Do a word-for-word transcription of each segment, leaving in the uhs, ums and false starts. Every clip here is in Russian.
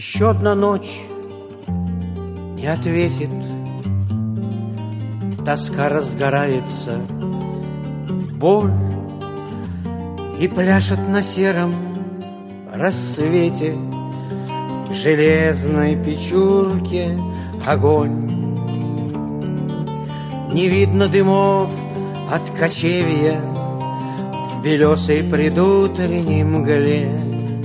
Еще одна ночь не ответит. Тоска разгорается в боль и пляшет на сером рассвете. В железной печурке огонь. Не видно дымов от кочевья в белесой предутренней мгле.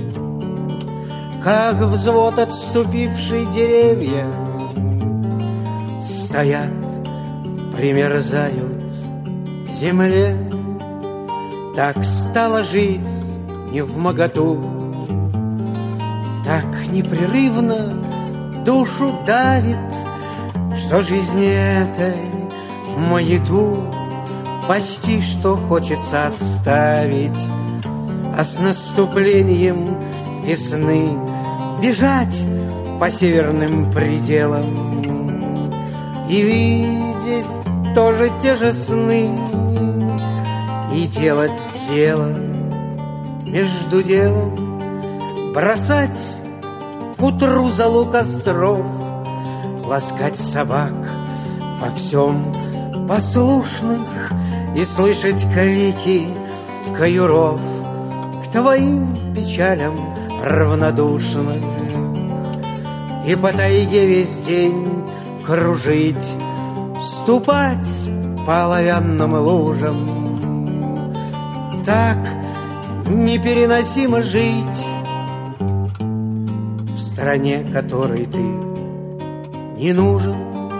Как взвод отступившей деревья стоят, примерзают к земле. Так стало жить невмоготу, так непрерывно душу давит, что жизни этой маяту почти что хочется оставить, а с наступлением весны бежать по северным пределам и видеть тоже те же сны, и делать дело между делом, бросать к утру залу костров, ласкать собак во всем послушных и слышать крики каюров к твоим печалям равнодушных, и по тайге весь день кружить, ступать по оловянным лужам. Так непереносимо жить в стране, которой ты не нужен.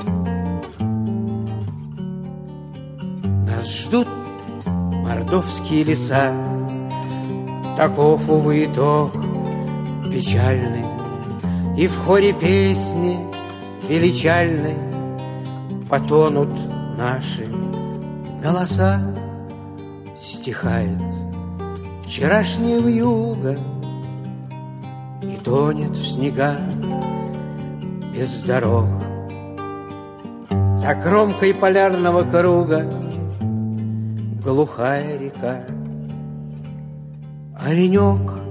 Нас ждут мордовские леса, таков, увы, итог печальный, и в хоре песни величальной потонут наши голоса. Стихает вчерашняя вьюга и тонет в снега без дорог. За кромкой полярного круга глухая река. Оленек